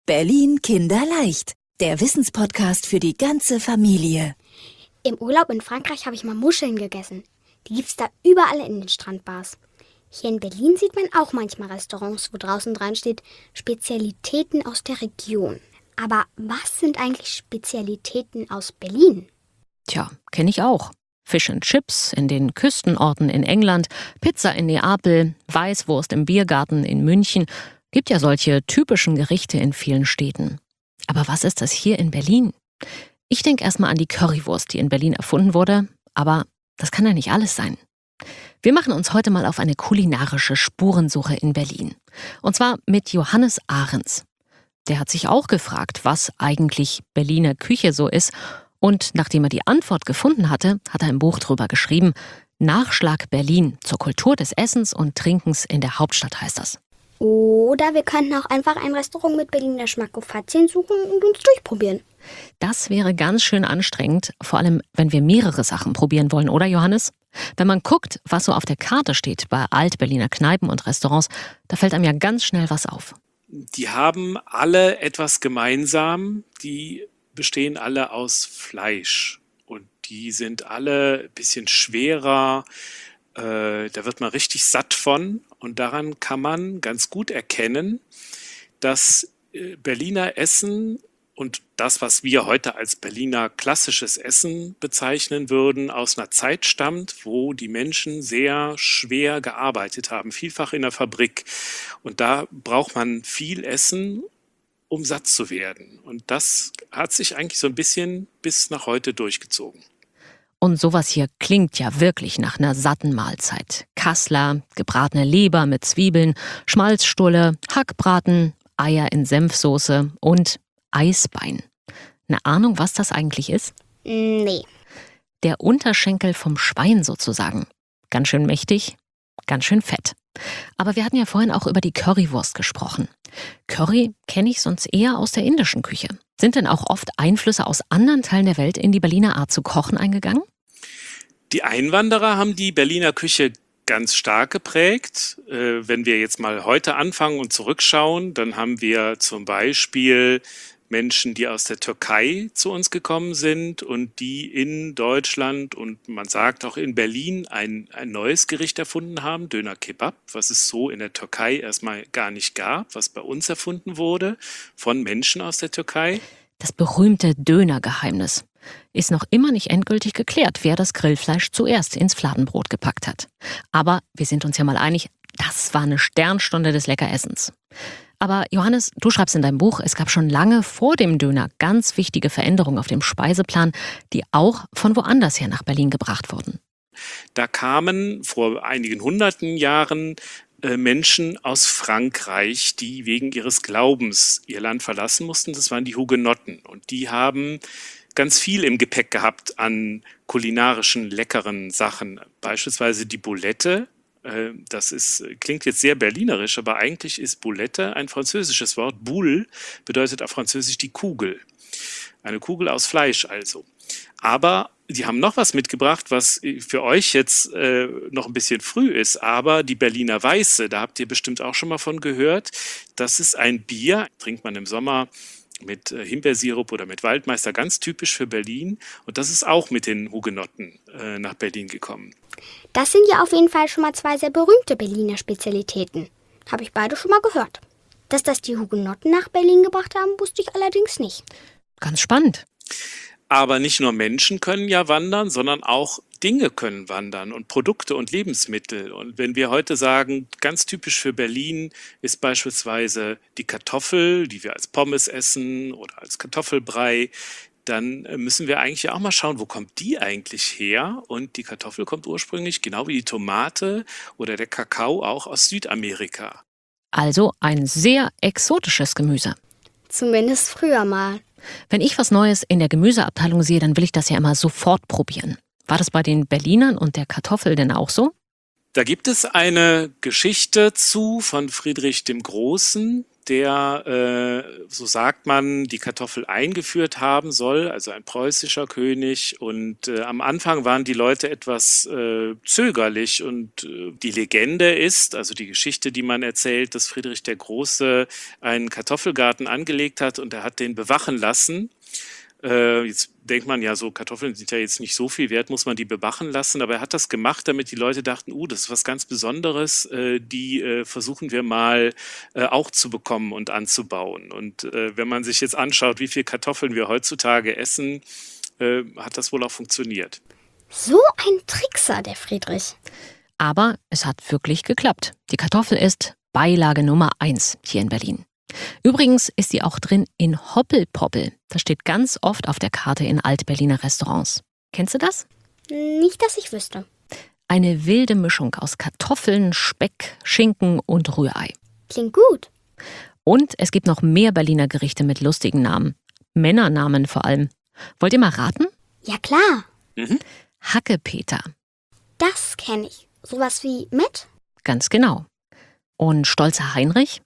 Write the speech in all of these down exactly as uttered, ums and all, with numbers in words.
Berlin kinderleicht, der Wissenspodcast für die ganze Familie. Im Urlaub in Frankreich habe ich mal Muscheln gegessen. Die gibt's da überall in den Strandbars. Hier in Berlin sieht man auch manchmal Restaurants, wo draußen dran steht Spezialitäten aus der Region. Aber was sind eigentlich Spezialitäten aus Berlin? Tja, kenne ich auch. Fish and Chips in den Küstenorten in England, Pizza in Neapel, Weißwurst im Biergarten in München. Gibt ja solche typischen Gerichte in vielen Städten. Aber was ist das hier in Berlin? Ich denke erstmal an die Currywurst, die in Berlin erfunden wurde. Aber das kann ja nicht alles sein. Wir machen uns heute mal auf eine kulinarische Spurensuche in Berlin. Und zwar mit Johannes Ahrens. Der hat sich auch gefragt, was eigentlich Berliner Küche so ist. Und nachdem er die Antwort gefunden hatte, hat er ein Buch drüber geschrieben. Nachschlag Berlin zur Kultur des Essens und Trinkens in der Hauptstadt heißt das. Oder wir könnten auch einfach ein Restaurant mit Berliner Schmackofatzien suchen und uns durchprobieren. Das wäre ganz schön anstrengend, vor allem wenn wir mehrere Sachen probieren wollen, oder Johannes? Wenn man guckt, was so auf der Karte steht bei Alt-Berliner Kneipen und Restaurants, da fällt einem ja ganz schnell was auf. Die haben alle etwas gemeinsam, die bestehen alle aus Fleisch und die sind alle ein bisschen schwerer, äh, da wird man richtig satt von und daran kann man ganz gut erkennen, dass äh, Berliner Essen und das, was wir heute als Berliner klassisches Essen bezeichnen würden, aus einer Zeit stammt, wo die Menschen sehr schwer gearbeitet haben, vielfach in der Fabrik. Und da braucht man viel Essen, um satt zu werden. Und das hat sich eigentlich so ein bisschen bis nach heute durchgezogen. Und sowas hier klingt ja wirklich nach einer satten Mahlzeit. Kassler, gebratene Leber mit Zwiebeln, Schmalzstulle, Hackbraten, Eier in Senfsoße und Eisbein. Eine Ahnung, was das eigentlich ist? Nee. Der Unterschenkel vom Schwein sozusagen. Ganz schön mächtig, ganz schön fett. Aber wir hatten ja vorhin auch über die Currywurst gesprochen. Curry kenne ich sonst eher aus der indischen Küche. Sind denn auch oft Einflüsse aus anderen Teilen der Welt in die Berliner Art zu kochen eingegangen? Die Einwanderer haben die Berliner Küche ganz stark geprägt. Äh, wenn wir jetzt mal heute anfangen und zurückschauen, dann haben wir zum Beispiel Menschen, die aus der Türkei zu uns gekommen sind und die in Deutschland und man sagt auch in Berlin ein, ein neues Gericht erfunden haben, Döner Kebab, was es so in der Türkei erstmal gar nicht gab, was bei uns erfunden wurde von Menschen aus der Türkei. Das berühmte Dönergeheimnis ist noch immer nicht endgültig geklärt, wer das Grillfleisch zuerst ins Fladenbrot gepackt hat. Aber wir sind uns ja mal einig, das war eine Sternstunde des Leckeressens. Aber Johannes, du schreibst in deinem Buch, es gab schon lange vor dem Döner ganz wichtige Veränderungen auf dem Speiseplan, die auch von woanders her nach Berlin gebracht wurden. Da kamen vor einigen hunderten Jahren äh, Menschen aus Frankreich, die wegen ihres Glaubens ihr Land verlassen mussten. Das waren die Hugenotten und die haben ganz viel im Gepäck gehabt an kulinarischen, leckeren Sachen. Beispielsweise die Boulette. Das ist, klingt jetzt sehr berlinerisch, aber eigentlich ist Boulette ein französisches Wort. Boule bedeutet auf Französisch die Kugel. Eine Kugel aus Fleisch also. Aber die haben noch was mitgebracht, was für euch jetzt äh, noch ein bisschen früh ist. Aber die Berliner Weiße, da habt ihr bestimmt auch schon mal von gehört. Das ist ein Bier, trinkt man im Sommer mit Himbeersirup oder mit Waldmeister, ganz typisch für Berlin. Und das ist auch mit den Hugenotten äh, nach Berlin gekommen. Das sind ja auf jeden Fall schon mal zwei sehr berühmte Berliner Spezialitäten. Habe ich beide schon mal gehört. Dass das die Hugenotten nach Berlin gebracht haben, wusste ich allerdings nicht. Ganz spannend. Aber nicht nur Menschen können ja wandern, sondern auch Dinge können wandern und Produkte und Lebensmittel. Und wenn wir heute sagen, ganz typisch für Berlin ist beispielsweise die Kartoffel, die wir als Pommes essen oder als Kartoffelbrei, dann müssen wir eigentlich auch mal schauen, wo kommt die eigentlich her? Und die Kartoffel kommt ursprünglich, genau wie die Tomate oder der Kakao, auch aus Südamerika. Also ein sehr exotisches Gemüse. Zumindest früher mal. Wenn ich was Neues in der Gemüseabteilung sehe, dann will ich das ja immer sofort probieren. War das bei den Berlinern und der Kartoffel denn auch so? Da gibt es eine Geschichte zu von Friedrich dem Großen. der, äh, so sagt man, die Kartoffel eingeführt haben soll, also ein preußischer König. Und äh, am Anfang waren die Leute etwas äh, zögerlich. Und äh, die Legende ist, also die Geschichte, die man erzählt, dass Friedrich der Große einen Kartoffelgarten angelegt hat und er hat den bewachen lassen. Äh, jetzt denkt man ja so, Kartoffeln sind ja jetzt nicht so viel wert, muss man die bewachen lassen. Aber er hat das gemacht, damit die Leute dachten, uh, das ist was ganz Besonderes, äh, die äh, versuchen wir mal äh, auch zu bekommen und anzubauen. Und äh, wenn man sich jetzt anschaut, wie viel Kartoffeln wir heutzutage essen, äh, hat das wohl auch funktioniert. So ein Trickser, der Friedrich. Aber es hat wirklich geklappt. Die Kartoffel ist Beilage Nummer eins hier in Berlin. Übrigens ist sie auch drin in Hoppelpoppel. Das steht ganz oft auf der Karte in Alt-Berliner Restaurants. Kennst du das? Nicht, dass ich wüsste. Eine wilde Mischung aus Kartoffeln, Speck, Schinken und Rührei. Klingt gut. Und es gibt noch mehr Berliner Gerichte mit lustigen Namen. Männernamen vor allem. Wollt ihr mal raten? Ja, klar. Mhm. Hackepeter. Das kenne ich. Sowas wie Met? Ganz genau. Und Stolzer Heinrich?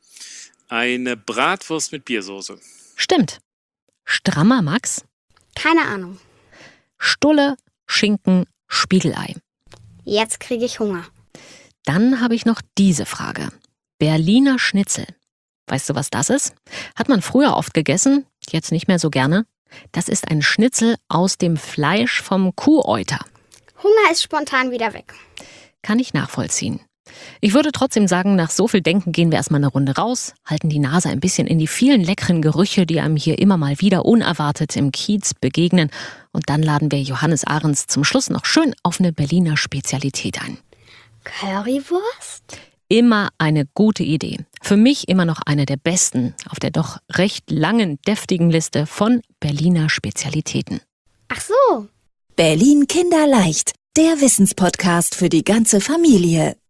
Eine Bratwurst mit Biersoße. Stimmt. Strammer Max? Keine Ahnung. Stulle, Schinken, Spiegelei. Jetzt kriege ich Hunger. Dann habe ich noch diese Frage. Berliner Schnitzel. Weißt du, was das ist? Hat man früher oft gegessen, jetzt nicht mehr so gerne. Das ist ein Schnitzel aus dem Fleisch vom Kuhäuter. Hunger ist spontan wieder weg. Kann ich nachvollziehen. Ich würde trotzdem sagen, nach so viel Denken gehen wir erstmal eine Runde raus, halten die Nase ein bisschen in die vielen leckeren Gerüche, die einem hier immer mal wieder unerwartet im Kiez begegnen. Und dann laden wir Johannes Ahrens zum Schluss noch schön auf eine Berliner Spezialität ein. Currywurst? Immer eine gute Idee. Für mich immer noch eine der besten auf der doch recht langen, deftigen Liste von Berliner Spezialitäten. Ach so. Berlin Kinderleicht, der Wissenspodcast für die ganze Familie.